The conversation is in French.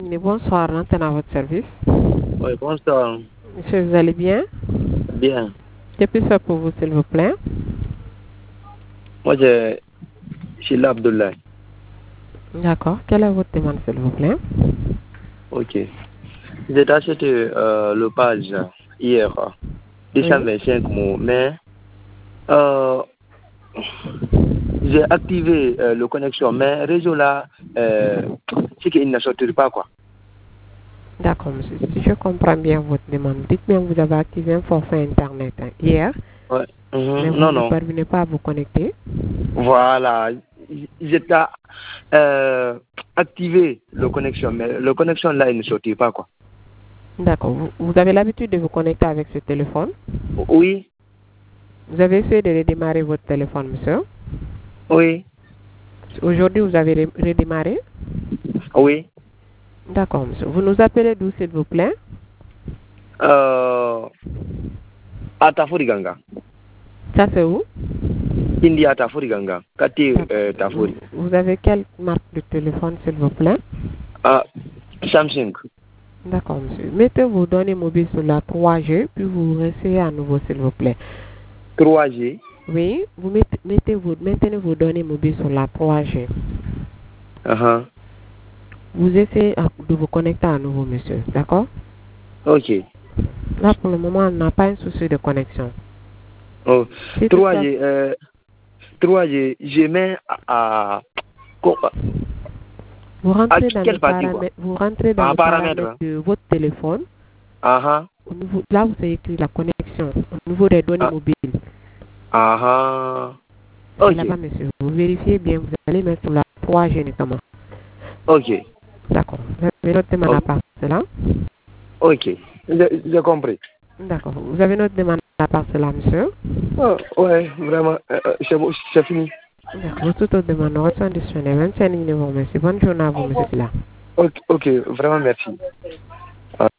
Bonsoir, l'antenne à votre service. Oui, bonsoir. Monsieur, vous allez bien? Bien. Que puis-je faire pour vous, s'il vous plaît? Moi, je suis Abdoulaye. D'accord. Quelle est votre demande, s'il vous plaît? Ok. J'ai acheté le page hier, 225 mots, mais j'ai activé le connexion, mais réseau là, c'est qu'il ne sortit pas, quoi. D'accord, monsieur. Si je comprends bien votre demande, dites-moi, vous avez activé un forfait Internet hier, Ouais. mais vous Non, ne non. parvenez pas à vous connecter. Voilà. J'ai activé le connexion, mais le connexion là, il ne sortit pas, quoi. D'accord. Vous avez l'habitude de vous connecter avec ce téléphone? Oui. Vous avez essayé de redémarrer votre téléphone, monsieur? Oui. Aujourd'hui, vous avez redémarré? Oui. D'accord, monsieur. Vous nous appelez d'où, s'il vous plaît? Atafuri-Ganga. Ça, c'est où? Indi Atafuri-Ganga. Kati Tafuri. Vous avez quelle marque de téléphone, s'il vous plaît? Samsung. D'accord, monsieur. Mettez vos données mobiles sur la 3G, puis vous réessayez à nouveau, s'il vous plaît. 3G. Oui, vous maintenez vos données mobiles sur la 3G. Vous essayez de vous connecter à nouveau, monsieur. D'accord? Ok. Là, pour le moment, on n'a pas un souci de connexion. Oh. Si 3G, 3G, je mets à vous rentrez dans quelle les partie, paramètres, vous rentrez dans les paramètres de votre téléphone. Là, vous avez écrit la connexion au niveau des données mobiles. Ok. C'est là-bas, monsieur. Vous vérifiez bien, vous allez mettre sur la 3G notamment. Ok. D'accord. Vous avez notre demande à part cela? Ok. J'ai compris. D'accord. Vous avez notre demande à part cela, monsieur? Ouais, vraiment. C'est fini. D'accord. Toutes autres demandes sont disponibles. 25 numéros, monsieur. Bonne journée à vous, monsieur. Ok, vraiment merci.